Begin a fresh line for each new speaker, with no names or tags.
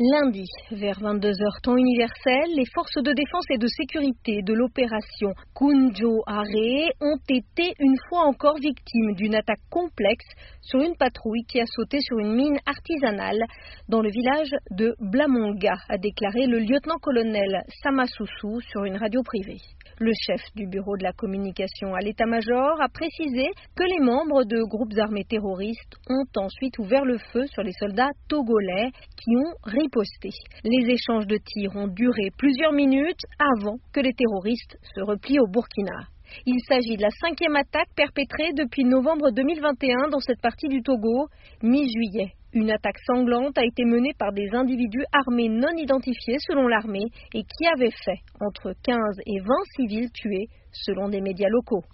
Lundi, vers 22 heures temps universel, les forces de défense et de sécurité de l'opération Kunjo Are ont été une fois encore victimes d'une attaque complexe sur une patrouille qui a sauté sur une mine artisanale dans le village de Blamonga, a déclaré le lieutenant-colonel Samasusu sur une radio privée. Le chef du bureau de la communication à l'état-major a précisé que les membres de groupes armés terroristes ont ensuite ouvert le feu sur les soldats togolais qui ont riposté. Les échanges de tirs ont duré plusieurs minutes avant que les terroristes se replient au Burkina. Il s'agit de la 5e attaque perpétrée depuis novembre 2021 dans cette partie du Togo, mi-juillet. Une attaque sanglante a été menée par des individus armés non identifiés selon l'armée et qui avait fait entre 15 et 20 civils tués selon des médias locaux.